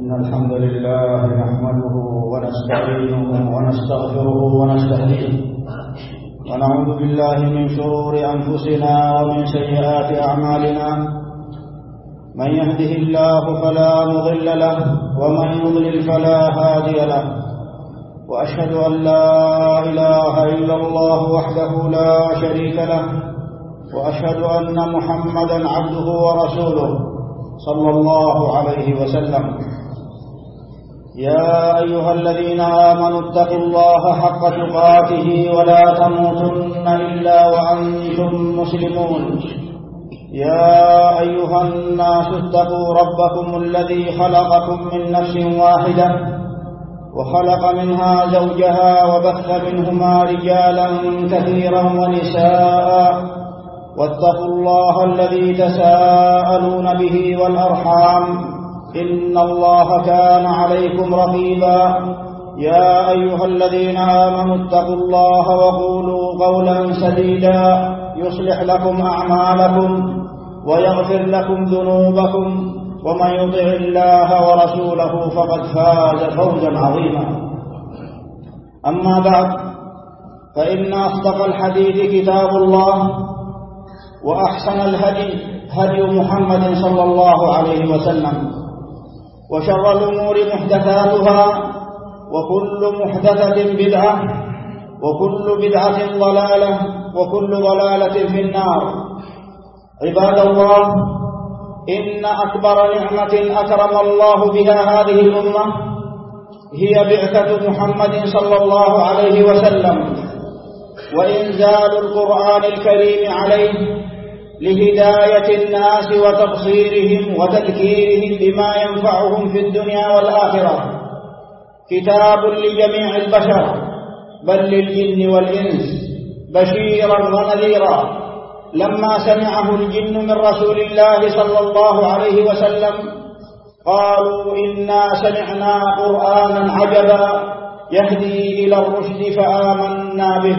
إن الحمد لله نحمده ونستعينه ونستغفره ونستهديه ونعوذ بالله من شرور أنفسنا ومن سيئات أعمالنا. من يهده الله فلا مضل له ومن يضلل فلا هادي له، وأشهد أن لا إله إلا الله وحده لا شريك له، وأشهد أن محمدا عبده ورسوله صلى الله عليه وسلم. يا أيها الذين آمنوا اتقوا الله حق تقاته ولا تموتن إلا وأنتم مسلمون. يا أيها الناس اتقوا ربكم الذي خلقكم من نفس واحدة وخلق منها زوجها وبث منهما رجالا كثيرا ونساء، واتقوا الله الذي تساءلون به والأرحام إن الله كان عليكم رقيبا. يا أيها الذين آمنوا اتقوا الله وقولوا قولا سديدا يصلح لكم أعمالكم ويغفر لكم ذنوبكم، ومن يطع الله ورسوله فقد فاز فوزا عظيما. أما بعد، فإن أصدق الحديث كتاب الله، وأحسن الهدي هدي محمد صلى الله عليه وسلم، وشر الأمور محدثاتها، وكل محدثة بدعة، وكل بدعة ضلالة، وكل ضلالة في النار. عباد الله، إن أكبر نعمة أكرم الله بها هذه الأمة هي بعثة محمد صلى الله عليه وسلم، وإنزال القرآن الكريم عليه لهداية الناس وتبصيرهم وتذكيرهم بما ينفعهم في الدنيا والآخرة. كتاب لجميع البشر بل للجن والإنس بشيرا ونذيرا. لما سمعه الجن من رسول الله صلى الله عليه وسلم قالوا إنا سمعنا قرآنا عجبا يهدي إلى الرشد فآمنا به.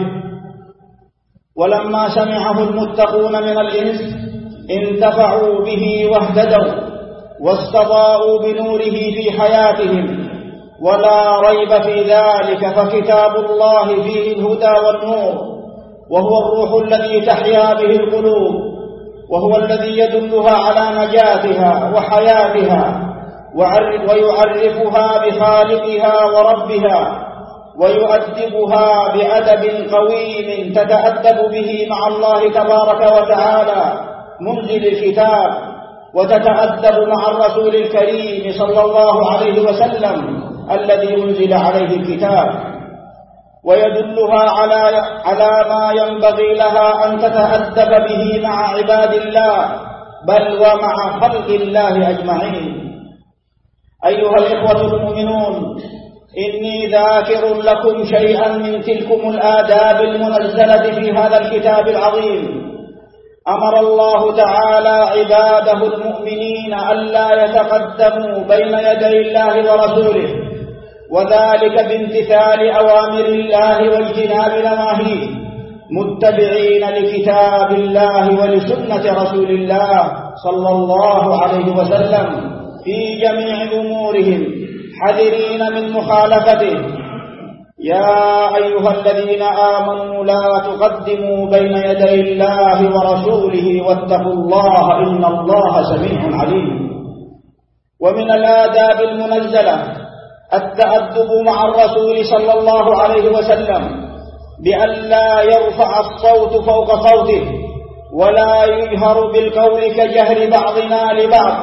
ولما سمعه المتقون من الإنس انتفعوا به واهتدوا واستضاءوا بنوره في حياتهم. ولا ريب في ذلك، فكتاب الله فيه الهدى والنور، وهو الروح الذي تحيا به القلوب، وهو الذي يدلها على نجاتها وحياتها ويعرفها بخالقها وربها، ويؤدبها بأدب قويم تتأدب به مع الله تبارك وتعالى منزل الكتاب، وتتأدب مع الرسول الكريم صلى الله عليه وسلم الذي أنزل عليه الكتاب، ويدلها على ما ينبغي لها أن تتأدب به مع عباد الله بل ومع خلق الله أجمعين. أيها الإخوة المؤمنون، إني ذاكر لكم شيئا من تلكم الآداب المنزلة في هذا الكتاب العظيم. أمر الله تعالى عباده المؤمنين ألا يتقدموا بين يدي الله ورسوله، وذلك بامتثال أوامر الله واجتناب نواهيه، متبعين لكتاب الله ولسنة رسول الله صلى الله عليه وسلم في جميع أمورهم، حذرين من مخالفته. يا أيها الذين آمنوا لا تقدموا بين يدي الله ورسوله واتقوا الله إن الله سميع عليم. ومن الآداب المنزلة التأدب مع الرسول صلى الله عليه وسلم بأن لا يرفع الصوت فوق صوته، ولا يجهر بالقول كجهر بعضنا لبعض.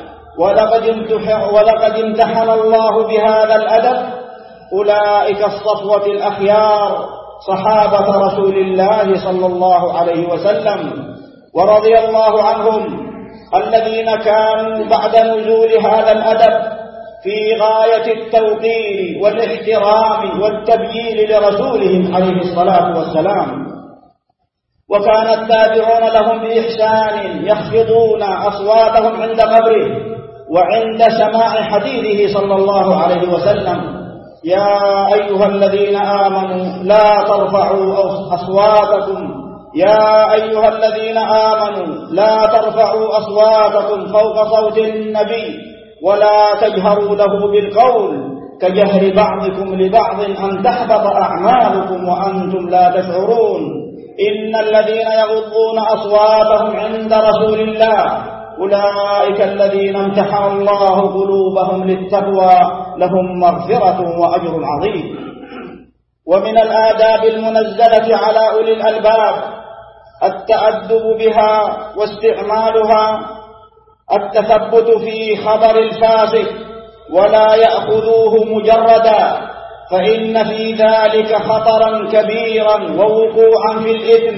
ولقد امتحن الله بهذا الأدب أولئك الصفوة الأخيار صحابة رسول الله صلى الله عليه وسلم، ورضي الله عنهم الذين كانوا بعد نزول هذا الأدب في غاية التوقير والاحترام والتبجيل لرسولهم عليه الصلاة والسلام. وكان التابعون لهم بإحسان يخفضون أصواتهم عند قبره وعند سماع حديثه صلى الله عليه وسلم. يا أيها الذين آمنوا لا ترفعوا أصواتكم يا أيها الذين آمنوا لا ترفعوا أصواتكم فوق صوت النبي ولا تجهروا له بالقول كجهر بعضكم لبعض أن تحبط أعمالكم وأنتم لا تشعرون إن الذين يغضون أصواتهم عند رسول الله أولئك الذين امتحن الله قلوبهم للتقوى لهم مغفرة وأجر عظيم. ومن الآداب المنزلة على أولي الألباب التأدب بها واستعمالها التثبت في خبر الفاسق ولا يأخذوه مجردا، فإن في ذلك خطرا كبيرا ووقوعا في الإثم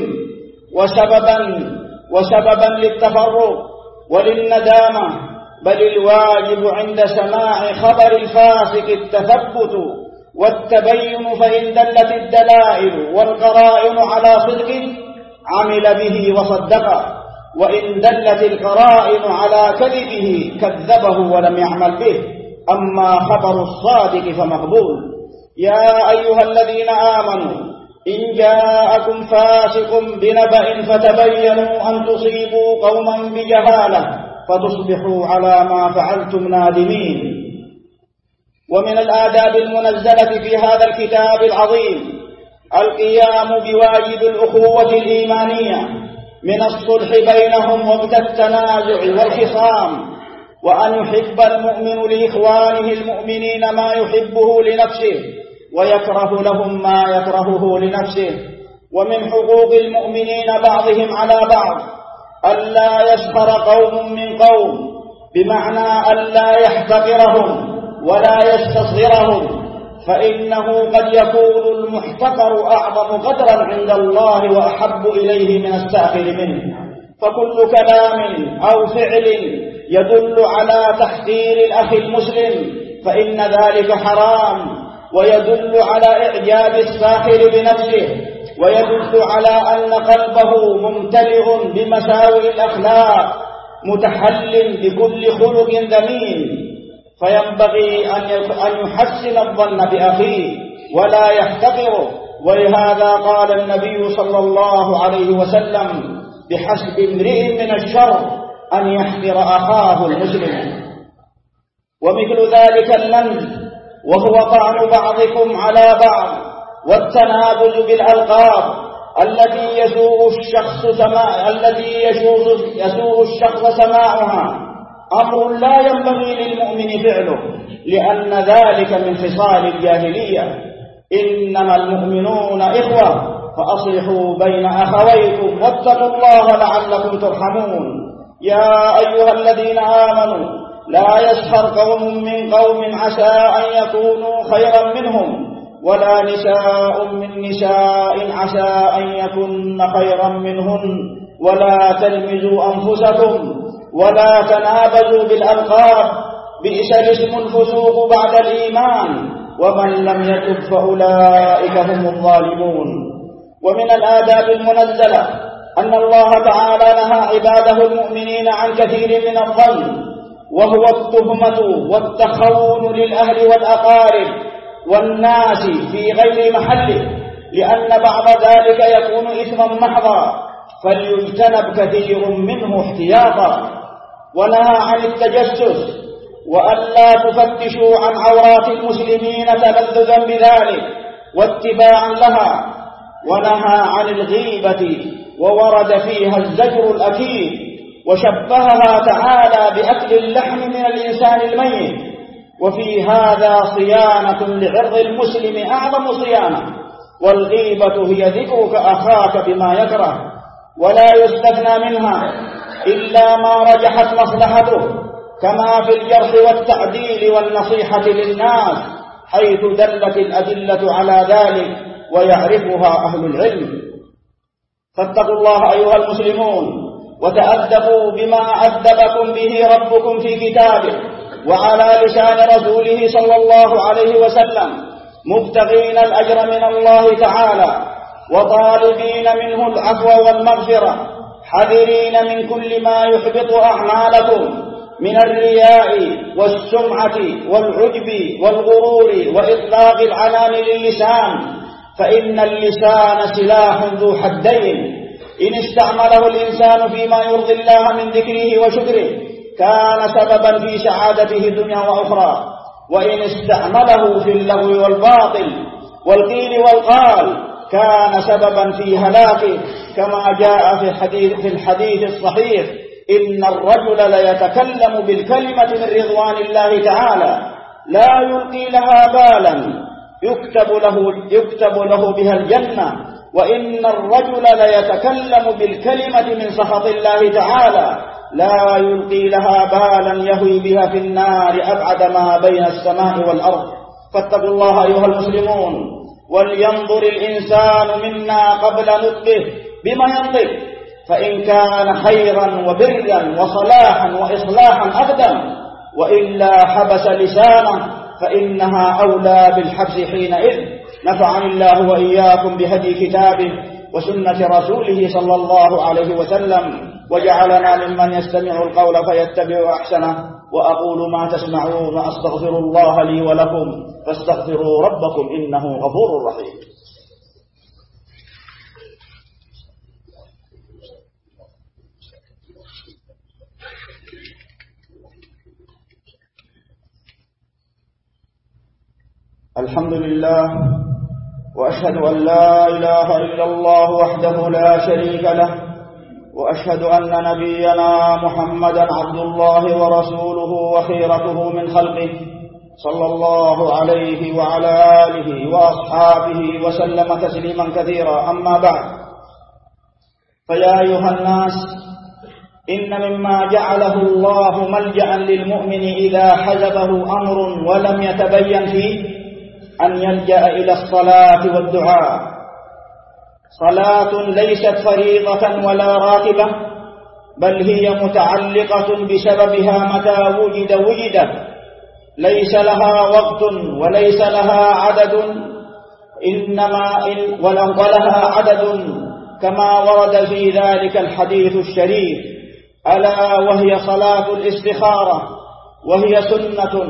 وسببا للتفرق وللندامة، بل الواجب عند سماع خبر الفاسق التثبت والتبين، فإن دلت الدلائل والقرائن على صدقه عمل به وصدقه، وإن دلت القرائن على كذبه كذبه ولم يعمل به. أما خبر الصادق فمقبول. يا أيها الذين آمنوا إن جاءكم فاسق بنبأ فتبينوا أن تصيبوا قوما بجهالة فتصبحوا على ما فعلتم نادمين. ومن الآداب المنزلة في هذا الكتاب العظيم القيام بواجب الأخوة الإيمانية من الصلح بينهم وقت التنازع والخصام، وأن يحب المؤمن لإخوانه المؤمنين ما يحبه لنفسه ويكره لهم ما يكرهه لنفسه. ومن حقوق المؤمنين بعضهم على بعض ألا يسخر قوم من قوم، بمعنى ألا يحتقرهم ولا يستصغرهم، فإنه قد يكون المحتقر أعظم قدرا عند الله وأحب إليه من الساخر منه. فكل كلام أو فعل يدل على تحقير الأخ المسلم فإن ذلك حرام، ويدل على إعجاب الساخر بنفسه، ويدل على أن قلبه ممتلئ بمساوئ الأخلاق متحل بكل خلق ذميم، فينبغي أن يحسن الظن بأخيه ولا يحتقره. ولهذا قال النبي صلى الله عليه وسلم: بحسب امرئ من الشر أن يحقر أخاه المسلم. ومثل ذلك اللمز، وهو طعن بعضكم على بعض، والتنابز بالألقاب التي يسوء الشخص سماعها أمر لا ينبغي للمؤمن فعله، لأن ذلك من خصال الجاهلية. إنما المؤمنون إخوة فأصلحوا بين أخويكم واتقوا الله لعلكم ترحمون. يا أيها الذين آمنوا لا يسخر قوم من قوم عسى أن يكونوا خيرا منهم، ولا نساء من نساء عسى أن يكن خيرا منهن، ولا تلمزوا أنفسكم ولا تنابزوا بالألقاب، بئس الاسم الفسوق بعد الإيمان، ومن لم يتب فأولئك هم الظالمون. ومن الآداب المنزلة أن الله تعالى نهى عباده المؤمنين عن كثير من الظن، وهو التهمة والتخون للأهل والأقارب والناس في غير محله، لأن بعض ذلك يكون إثما محضا، فليجتنب كثير منه احتياطا. ونهى عن التجسس، وألا تفتشوا عن عورات المسلمين تلذذا بذلك واتباعا لها. ونهى عن الغيبة، وورد فيها الزجر الأكيد، وشبهها تعالى بأكل اللحم من الإنسان الميت. وفي هذا صيانة لعرض المسلم أعظم صيانة، والغيبة هي ذكرك أخاك بما يكره، ولا يستثنى منها إلا ما رجحت مصلحته، كما في الجرح والتعديل والنصيحة للناس، حيث دلت الأدلة على ذلك ويعرفها أهل العلم. فاتقوا الله أيها المسلمون، وتأدبوا بما أدبكم به ربكم في كتابه وعلى لسان رسوله صلى الله عليه وسلم، مبتغين الأجر من الله تعالى، وطالبين منه العفو والمغفرة، حذرين من كل ما يحبط أعمالكم من الرياء والسمعة والعجب والغرور وإطلاق العنان للسان، فإن اللسان سلاح ذو حدين، إن استعمله الإنسان فيما يرضي الله من ذكره وشكره كان سببا في سعادته دنيا وأخرى، وإن استعمله في اللغو والباطل والقيل والقال كان سببا في هلاكه، كما جاء في الحديث الصحيح: إن الرجل ليتكلم بالكلمة من رضوان الله تعالى لا يلقي لها بالا يكتب له بها الجنة، وإن الرجل ليتكلم بالكلمة من سخط الله تعالى لا يلقي لها بالا يهوي بها في النار أبعد ما بين السماء والأرض. فاتقوا الله أيها المسلمون، ولينظر الإنسان منا قبل نطقه بما ينطق، فإن كان خيرا وبرا وصلاحا وإصلاحا أقدم، وإلا حبس لسانه فإنها أولى بالحبس حينئذ. نفعني الله وإياكم بهدي كتابه وسنة رسوله صلى الله عليه وسلم، وجعلنا ممن يستمع القول فيتبع أحسنه. وأقول ما تسمعون وأستغفر الله لي ولكم فاستغفروا ربكم إنه غفور رحيم. الحمد لله، وأشهد أن لا إله إلا الله وحده لا شريك له، وأشهد أن نبينا محمدا عبد الله ورسوله وخيرته من خلقه، صلى الله عليه وعلى آله وأصحابه وسلم تسليما كثيرا. أما بعد، فيا أيها الناس، إن مما جعله الله ملجأ للمؤمن إذا حزبه أمر ولم يتبين فيه أن يلجأ إلى الصلاة والدعاء. صلاة ليست فريضة ولا راتبة، بل هي متعلقة بسببها متى وجدت، ليس لها وقت وليس لها عدد، ولها عدد كما ورد في ذلك الحديث الشريف، ألا وهي صلاة الاستخارة، وهي سنة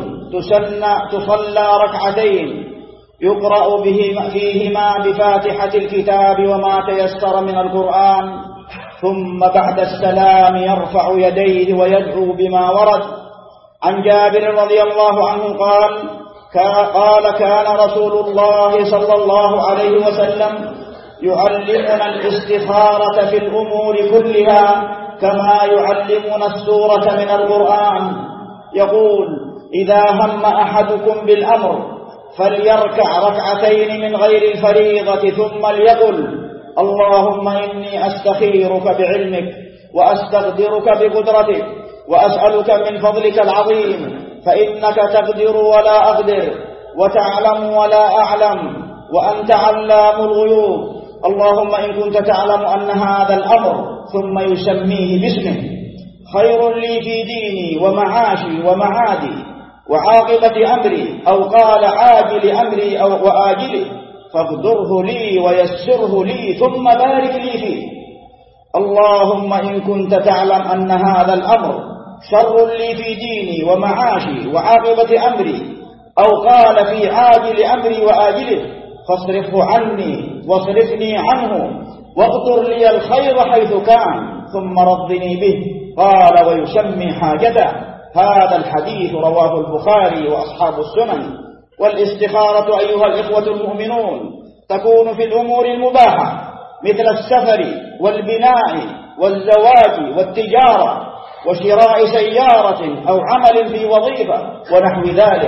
تصلى ركعتين يقرأ فيهما بفاتحة الكتاب وما تيسر من القرآن، ثم بعد السلام يرفع يديه ويدعو بما ورد. عن جابر رضي الله عنه قال كان رسول الله صلى الله عليه وسلم يعلمنا الاستخارة في الأمور كلها كما يعلمنا السورة من القرآن. يقول: إذا هم أحدكم بالأمر فليركع ركعتين من غير الفريضة، ثم ليقل: اللهم إني أستخيرك بعلمك وأستقدرك بقدرتك وأسألك من فضلك العظيم، فإنك تقدر ولا أقدر وتعلم ولا أعلم وأنت علام الغيوب. اللهم إن كنت تعلم أن هذا الأمر، ثم يسميه باسمه، خير لي في ديني ومعاشي ومعادي وعاقبة أمري، أو قال عاجل أمري وآجله، فاقدره لي ويسره لي ثم بارك لي فيه. اللهم إن كنت تعلم أن هذا الأمر شر لي في ديني ومعاشي وعاقبة أمري، أو قال في عاجل أمري وآجله، فاصرفه عني واصرفني عنه، واقدر لي الخير حيث كان، ثم رضني به. قال ويسمي حاجته. هذا الحديث رواه البخاري وأصحاب السنن. والاستخارة أيها الإخوة المؤمنون تكون في الأمور المباحة، مثل السفر والبناء والزواج والتجارة وشراء سيارة أو عمل في وظيفة ونحو ذلك،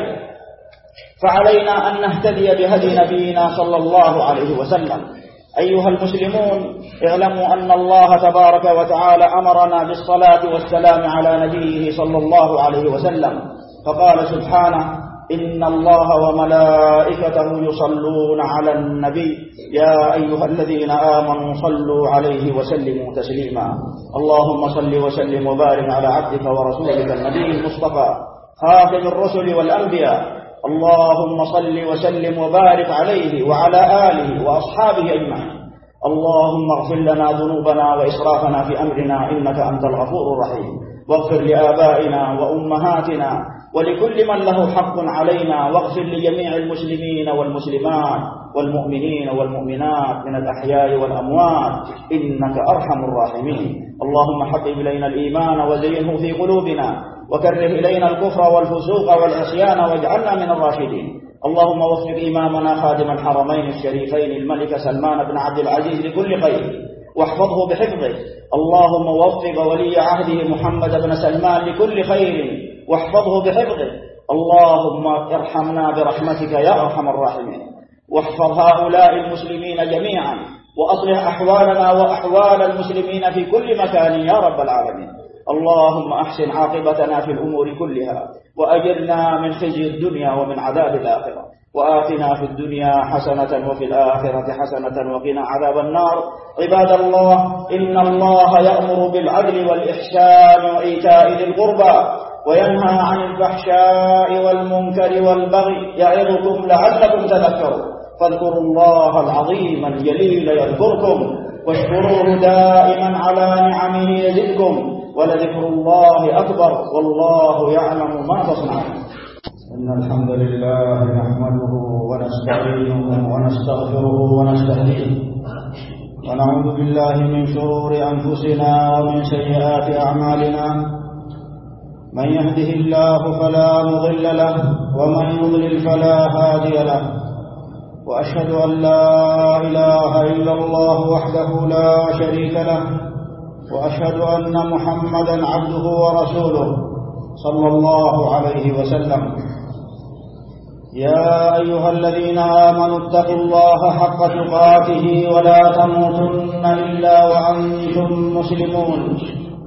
فعلينا أن نهتدي بهدي نبينا صلى الله عليه وسلم. أيها المسلمون، اعلموا أن الله تبارك وتعالى أمرنا بالصلاة والسلام على نبيه صلى الله عليه وسلم، فقال سبحانه: إن الله وملائكته يصلون على النبي يا أيها الذين آمنوا صلوا عليه وسلموا تسليما. اللهم صل وسلم وبارك على عبدك ورسولك النبي المصطفى خاتم الرسل والأنبياء. اللهم صل وسلم وبارك عليه وعلى آله وأصحابه أجمعين. اللهم اغفر لنا ذنوبنا وإسرافنا في أمرنا إنك أنت الغفور الرحيم، واغفر لآبائنا وأمهاتنا ولكل من له حق علينا، واغفر لجميع المسلمين والمسلمات والمؤمنين والمؤمنات من الأحياء والأموات إنك أرحم الراحمين. اللهم حبب إلينا الإيمان وزينه في قلوبنا، وكره إلينا الكفر والفسوق والعصيان واجعلنا من الراشدين. اللهم وفق إمامنا خادم الحرمين الشريفين الملك سلمان بن عبد العزيز لكل خير، واحفظه بحفظه. اللهم وفق ولي عهده محمد بن سلمان لكل خير، واحفظه بحفظه. اللهم ارحمنا برحمتك يا أرحم الراحمين، واحفظ هؤلاء المسلمين جميعا، وأصلح أحوالنا وأحوال المسلمين في كل مكان يا رب العالمين. اللهم أحسن عاقبتنا في الأمور كلها، وأجرنا من خزي الدنيا ومن عذاب الآخرة، وآتنا في الدنيا حسنة وفي الآخرة حسنة وقنا عذاب النار. عباد الله، إن الله يأمر بالعدل والإحسان وإيتاء ذي القربى، وينهى عن الفحشاء والمنكر والبغي، يعظكم لعلكم تذكرون. فاذكروا الله العظيم الجليل يذكركم، واشكروه دائما على نعمه يزدكم، ولذكر الله أكبر والله يعلم ما تصنعون. إن الحمد لله نحمده ونستعينه ونستغفره ونستهديه، ونعوذ بالله من شرور أنفسنا ومن سيئات أعمالنا. من يهده الله فلا مضل له، ومن يضلل فلا هادي له. وأشهد أن لا إله إلا الله وحده لا شريك له، وأشهد أن محمدا عبده ورسوله صلى الله عليه وسلم. يا أيها الذين آمنوا اتقوا الله حق تقاته ولا تموتن إلا وأنتم مسلمون.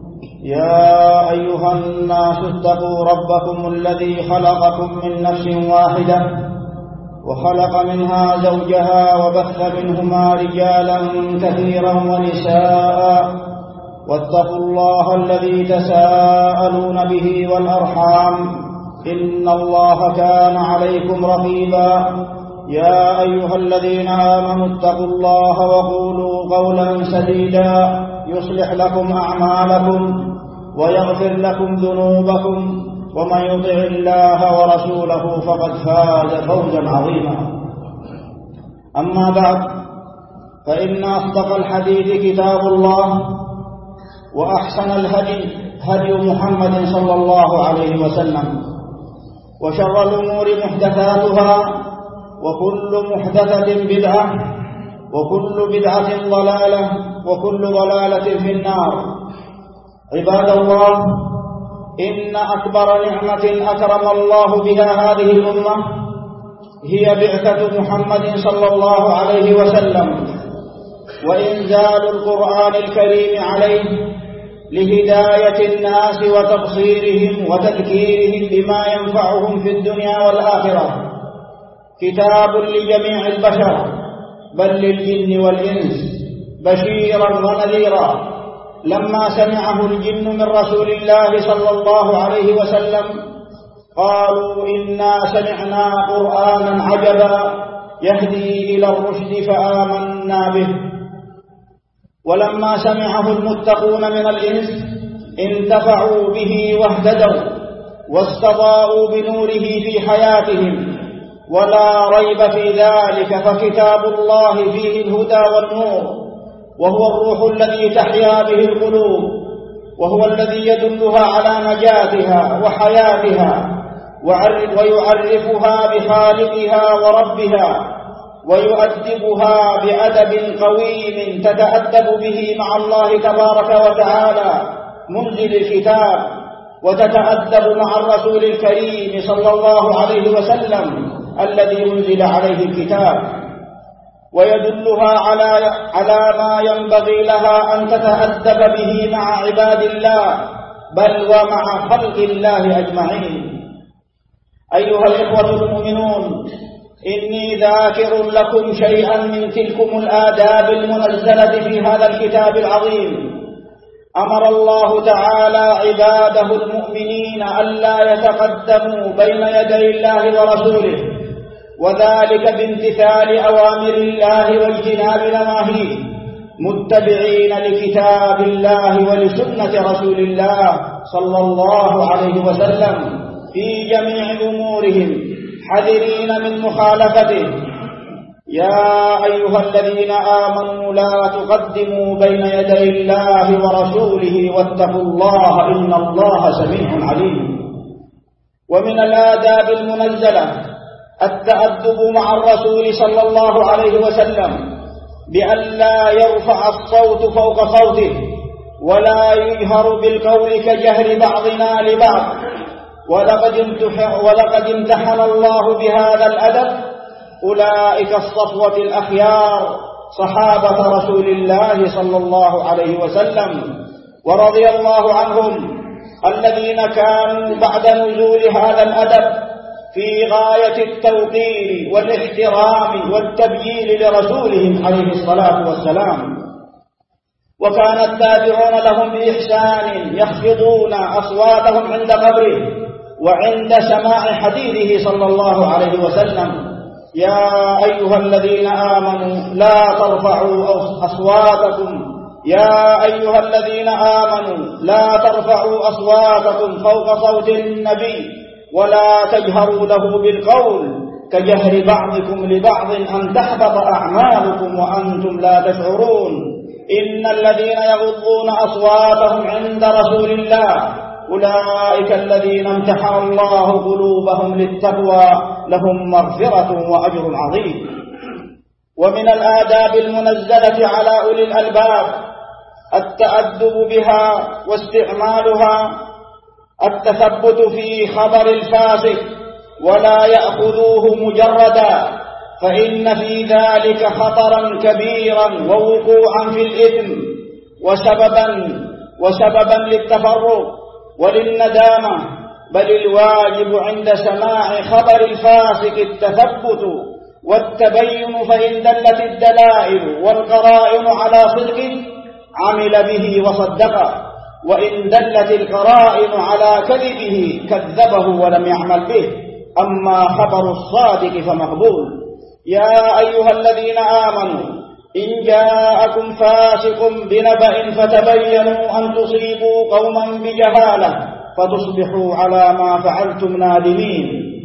يا أيها الناس اتقوا ربكم الذي خلقكم من نفس واحدة، وخلق منها زوجها، وبث منهما رجالا كثيرا ونساء، واتقوا الله الذي تساءلون به والأرحام، إن الله كان عليكم رقيبا. يا أيها الذين آمنوا اتقوا الله وقولوا قولا سديدا يصلح لكم أعمالكم ويغفر لكم ذنوبكم، ومن يطع الله ورسوله فقد فاز فوزا عظيما. أما بعد، فإن أصدق الحديث كتاب الله، وأحسن الهدي هدي محمد صلى الله عليه وسلم، وشر الأمور محدثاتها، وكل محدثة بدعة، وكل بدعة ضلالة، وكل ضلالة في النار. عباد الله، إن أكبر نعمة أكرم الله بها هذه الأمة هي بعثة محمد صلى الله عليه وسلم، وإنزال القرآن الكريم عليه لهداية الناس وتبصيرهم وتذكيرهم بما ينفعهم في الدنيا والآخرة. كتاب لجميع البشر، بل للجن والإنس، بشيرا ونذيرا. لما سمعه الجن من رسول الله صلى الله عليه وسلم قالوا: إنا سمعنا قرآنا عجبا يهدي إلى الرشد فآمنا به. ولما سمعه المتقون من الإنس انتفعوا به واهتدوا واستضاءوا بنوره في حياتهم. ولا ريب في ذلك، فكتاب الله فيه الهدى والنور، وهو الروح الذي تحيا به القلوب، وهو الذي يدلها على نجاتها وحياتها، ويعرفها بخالقها وربها، ويؤدبها بأدب قويم تتأدب به مع الله تبارك وتعالى منزل الكتاب، وتتأدب مع الرسول الكريم صلى الله عليه وسلم الذي أنزل عليه الكتاب، ويدلها على ما ينبغي لها أن تتأدب به مع عباد الله، بل ومع خلق الله أجمعين. أيها الإخوة المؤمنون، إني ذاكر لكم شيئا من تلكم الآداب المنزلة في هذا الكتاب العظيم. أمر الله تعالى عباده المؤمنين ألا يتقدموا بين يدي الله ورسوله، وذلك بامتثال أوامر الله واجتناب نواهيه، متبعين لكتاب الله ولسنة رسول الله صلى الله عليه وسلم. في جميع أمورهم حذرين من مخالفته. يا أيها الذين آمنوا لا تقدموا بين يدي الله ورسوله واتقوا الله إن الله سميع عليم. ومن الآداب المنزلة التأدب مع الرسول صلى الله عليه وسلم بأن لا يرفع الصوت فوق صوته ولا يجهر بالقول كجهر بعضنا لبعض. ولقد امتحن الله بهذا الأدب أولئك الصفوة الأخيار صحابة رسول الله صلى الله عليه وسلم ورضي الله عنهم الذين كانوا بعد نزول هذا الأدب في غاية التوقير والاحترام والتبجيل لرسولهم عليه الصلاة والسلام. وكان التابعون لهم بإحسان يخفضون أصواتهم عند قبره وعند سماع حديثه صلى الله عليه وسلم. يا أيها الذين آمنوا لا ترفعوا أصواتكم يا أيها الذين آمنوا لا ترفعوا أصواتكم فوق صوت النبي ولا تجهروا له بالقول كجهر بعضكم لبعض أن تحبط أعمالكم وأنتم لا تشعرون. إن الذين يغضون أصواتهم عند رسول الله أولئك الذين امتحن الله قلوبهم للتقوى لهم مغفرة وأجر عظيم. ومن الآداب المنزلة على أولي الألباب التأدب بها واستعمالها التثبت في خبر الفاسق ولا يأخذوه مجردا، فإن في ذلك خطرا كبيرا ووقوعا في الإثم وسببا للتفرق وللندامة. بل الواجب عند سماع خبر الفاسق التثبت والتبين، فإن دلت الدلائل والقرائن على صدقه عمل به وصدقه، وإن دلت القرائن على كذبه كذبه ولم يعمل به. أما خبر الصادق فمقبول. يا أيها الذين آمنوا إن جاءكم فاسق بنبأ فتبينوا أن تصيبوا قوما بجهالة فتصبحوا على ما فعلتم نادمين.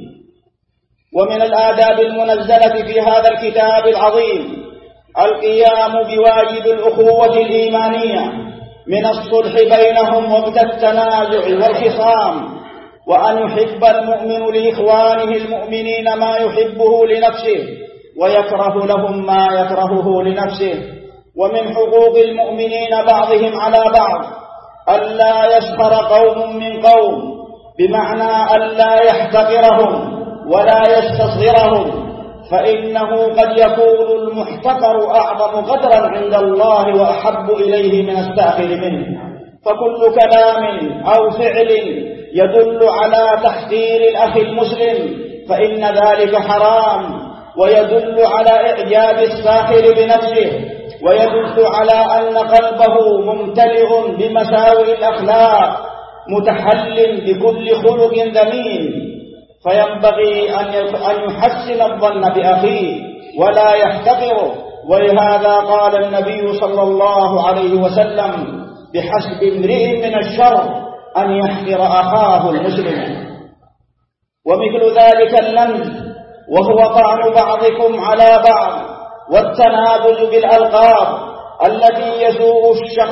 ومن الآداب المنزلة في هذا الكتاب العظيم القيام بواجب الأخوة الإيمانية من الصلح بينهم وقت التنازع والخصام، وأن يحب المؤمن لإخوانه المؤمنين ما يحبه لنفسه ويكره لهم ما يكرهه لنفسه. ومن حقوق المؤمنين بعضهم على بعض ألا يسخر قوم من قوم، بمعنى ألا يحتقرهم ولا يستصغرهم، فإنه قد يكون المحتقر أعظم قدرا عند الله وأحب إليه من الساخر منه. فكل كلام أو فعل يدل على تحقير الأخ المسلم فإن ذلك حرام، ويدل على إعجاب الساخر بنفسه، ويدل على أن قلبه ممتلئ بمساوئ الأخلاق متحل بكل خلق ذميم. فينبغي أن يحسن الظن بأخيه ولا يحتقره. ولهذا قال النبي صلى الله عليه وسلم: بحسب امرئ من الشر أن يحقر أخاه المسلم. ومثل ذلك اللمز، وهو طعن بعضكم على بعض، والتنابز بالألقاب التي يسوء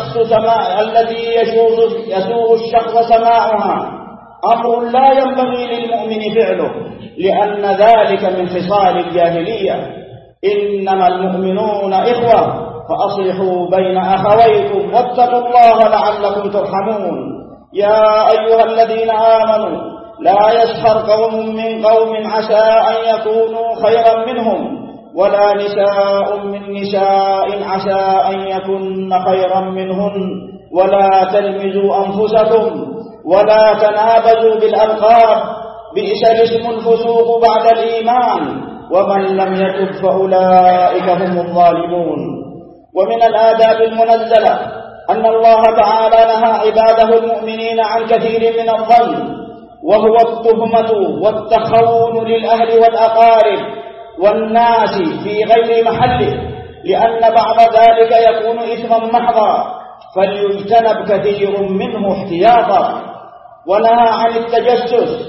الشخص سماعها أمر لا ينبغي للمؤمن فعله، لأن ذلك من خصال الجاهلية. إنما المؤمنون إخوة فأصلحوا بين أخويكم واتقوا الله لعلكم ترحمون. يا أيها الذين آمنوا لا يسخر قوم من قوم عسى أن يكونوا خيرا منهم، ولا نساء من نساء عسى أن يكن خيرا منهن، ولا تلمزوا أنفسكم ولا تنابزوا بالألقاب، بئس الاسم الفسوق بعد الإيمان، ومن لم يتب فأولئك هم الظالمون. ومن الآداب المنزلة أن الله تعالى نهى عباده المؤمنين عن كثير من الظن، وهو التهمة والتخون للأهل والأقارب والناس في غير محله، لأن بعض ذلك يكون إثما محضا، فليجتنب كثير منه احتياطا. ونهى عن التجسس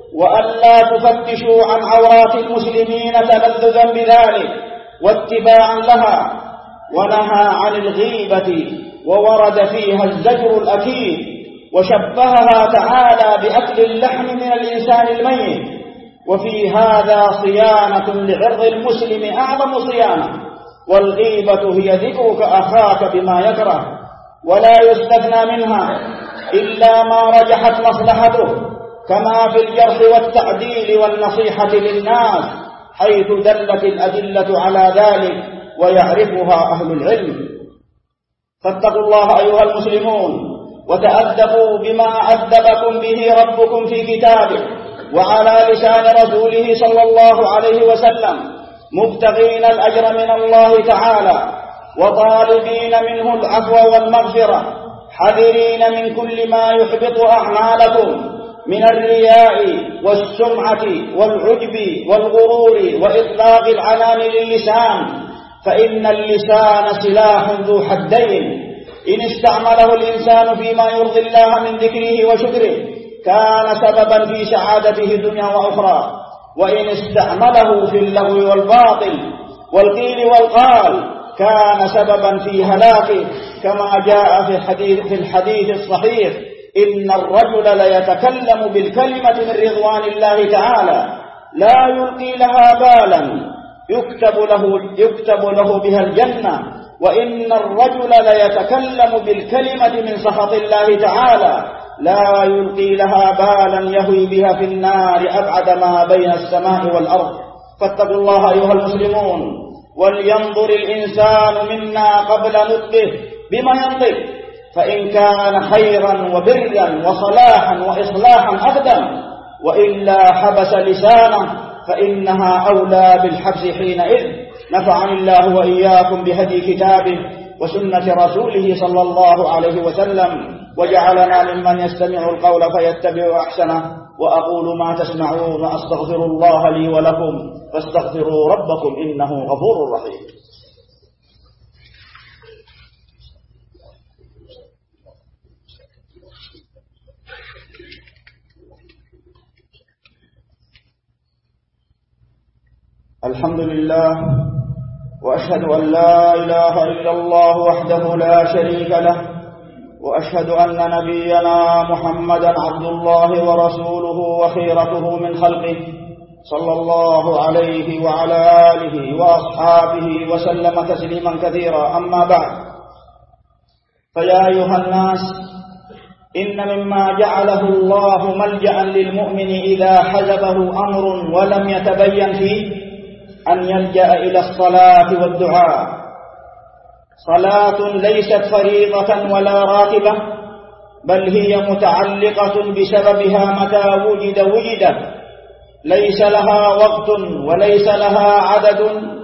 وألا تفتشوا عن عورات المسلمين تلذذا بذلك واتباعا لها. ونهى عن الغيبة وورد فيها الزجر الأكيد، وشبهها تعالى بأكل اللحم من الإنسان الميت. وفي هذا صيانة لعرض المسلم أعظم صيانة، والغيبة هي ذكرك أخاك بما يكره، ولا يستثنى منها إلا ما رجحت مصلحته، كما في الجرح والتعديل والنصيحة للناس، حيث دلت الأدلة على ذلك ويعرفها أهل العلم. فاتقوا الله أيها المسلمون، وتأدبوا بما أدبكم به ربكم في كتابه وعلى لسان رسوله صلى الله عليه وسلم، مبتغين الأجر من الله تعالى وطالبين منه العفو والمغفرة، حذرين من كل ما يحبط أعمالكم من الرياء والسمعة والعجب والغرور وإطلاق العنان للسان، فإن اللسان سلاح ذو حدين، إن استعمله الإنسان فيما يرضي الله من ذكره وشكره كان سببا في سعادته دنيا وأخرى، وإن استعمله في اللغو والباطل والقيل والقال كان سببا في هلاكه، كما جاء في الحديث الصحيح: إن الرجل ليتكلم بالكلمة من رضوان الله تعالى لا يلقي لها بالا يكتب له بها الجنة، وإن الرجل ليتكلم بالكلمة من سخط الله تعالى لا يلقي لها بالا يهوي بها في النار أبعد ما بين السماء والأرض. فاتقوا الله أيها المسلمون، ولينظر الإنسان منا قبل نطقه بما ينطق، فإن كان خيرا وبرا وصلاحا وإصلاحا أقدم، وإلا حبس لسانه فإنها أولى بالحبس حينئذ. نفعني الله وإياكم بهدي كتابه وسنة رسوله صلى الله عليه وسلم، وجعلنا ممن يستمع القول فيتبع أحسنه. وأقول ما تسمعون وأستغفر الله لي ولكم فاستغفروا ربكم إنه غفور رحيم. الحمد لله، وأشهد أن لا إله إلا الله وحده لا شريك له، وأشهد أن نبينا محمدا عبد الله ورسوله وخيرته من خلقه صلى الله عليه وعلى آله وأصحابه وسلم تسليما كثيرا. أما بعد، فيا أيها الناس، إن مما جعله الله ملجأ للمؤمن إذا حزبه أمر ولم يتبين فيه أن يلجأ إلى الصلاة والدعاء. صلاة ليست فريضة ولا راتبة، بل هي متعلقة بسببها متى وجدت، ليس لها وقت وليس لها عدد،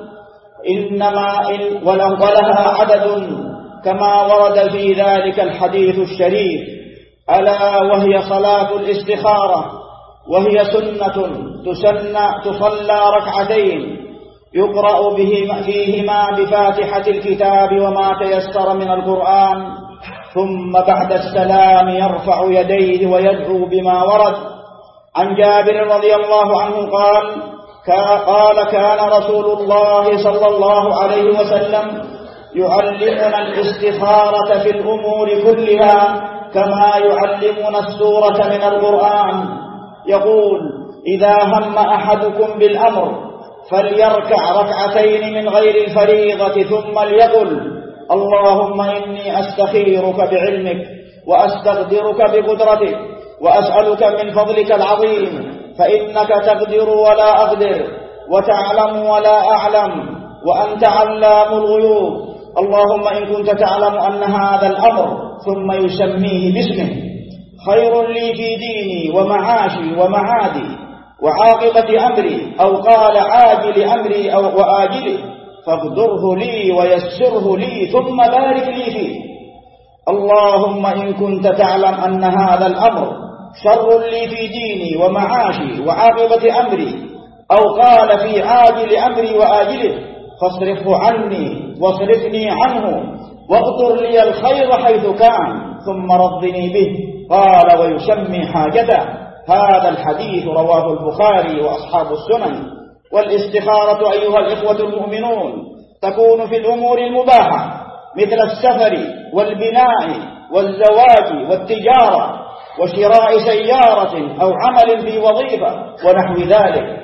ولها عدد كما ورد في ذلك الحديث الشريف: ألا وهي صلاة الاستخارة، وهي سنة تصلى ركعتين يقرأ فيهما بفاتحة الكتاب وما تيسر من القرآن، ثم بعد السلام يرفع يديه ويدعو بما ورد. عن جابر رضي الله عنه قال: كان رسول الله صلى الله عليه وسلم يعلمنا الاستخارة في الأمور كلها كما يعلمنا السورة من القرآن. يقول: إذا هم أحدكم بالأمر فليركع ركعتين من غير الفريضة، ثم ليقل: اللهم إني أستخيرك بعلمك وأستقدرك بقدرتك وأسألك من فضلك العظيم، فإنك تقدر ولا أقدر وتعلم ولا أعلم وأنت علام الغيوب. اللهم إن كنت تعلم أن هذا الأمر، ثم يسميه باسمه: خير لي في ديني ومعاشي ومعادي وعاقبة أمري، أو قال عاجل أمري وآجله، فاقدره لي ويسره لي ثم بارك لي فيه. اللهم إن كنت تعلم أن هذا الأمر شر لي في ديني ومعاشي وعاقبة أمري، أو قال في عاجل أمري وآجله، فاصرفه عني واصرفني عنه، واقدر لي الخير حيث كان، ثم رضني به. قال: ويسمي حاجته. هذا الحديث رواه البخاري وأصحاب السنن. والاستخارة أيها الإخوة المؤمنون تكون في الأمور المباحة مثل السفر والبناء والزواج والتجارة وشراء سيارة أو عمل في وظيفة ونحو ذلك،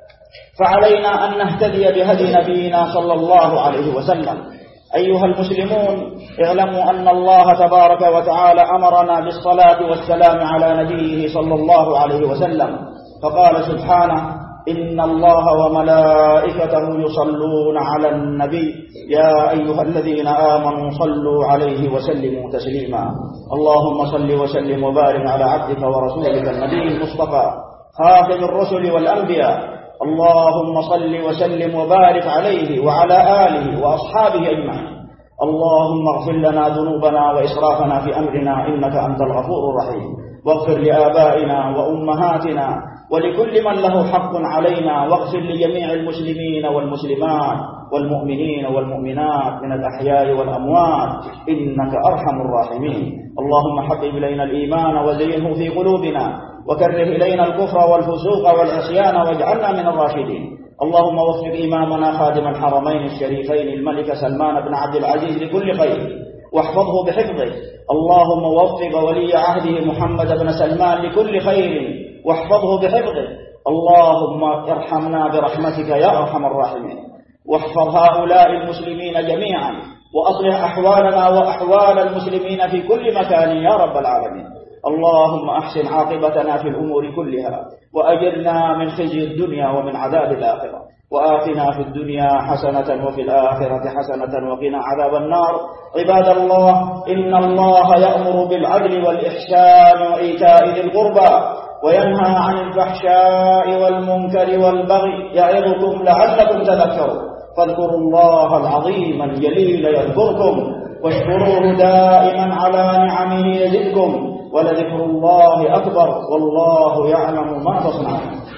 فعلينا أن نهتدي بهدي نبينا صلى الله عليه وسلم. أيها المسلمون، اعلموا أن الله تبارك وتعالى أمرنا بالصلاة والسلام على نبيه صلى الله عليه وسلم، فقال سبحانه: إن الله وملائكته يصلون على النبي يا أيها الذين آمنوا صلوا عليه وسلموا تسليما. اللهم صل وسلم وبارك على عبدك ورسولك النبي المصطفى خاتم الرسل والأنبياء. اللهم صل وسلم وبارك عليه وعلى آله وأصحابه أجمعين. اللهم اغفر لنا ذنوبنا وإسرافنا في أمرنا إنك أنت الغفور الرحيم، واغفر لآبائنا وأمهاتنا ولكل من له حق علينا، واغفر لجميع المسلمين والمسلمات والمؤمنين والمؤمنات من الأحياء والأموات إنك أرحم الراحمين. اللهم حبب إلينا الإيمان وزينه في قلوبنا، وكره إلينا الكفر والفسوق والعصيان واجعلنا من الراشدين. اللهم وفق إمامنا خادم الحرمين الشريفين الملك سلمان بن عبد العزيز لكل خير واحفظه بحفظه. اللهم وفق ولي عهده محمد بن سلمان لكل خير واحفظه بحفظه. اللهم ارحمنا برحمتك يا أرحم الراحمين، واحفظ هؤلاء المسلمين جميعا، وأصلح أحوالنا وأحوال المسلمين في كل مكان يا رب العالمين. اللهم أحسن عاقبتنا في الأمور كلها، وأجرنا من خزي الدنيا ومن عذاب الآخرة، وآتنا في الدنيا حسنة وفي الآخرة حسنة وقنا عذاب النار. عباد الله، إن الله يأمر بالعدل والإحسان وإيتاء ذي القربى وينهى عن الفحشاء والمنكر والبغي يعظكم لعلكم تذكرون. فاذكروا الله العظيم الجليل يذكركم، واشكروه دائما على نعمه يزدكم، ولذكر الله أكبر والله يعلم ما تصنعون.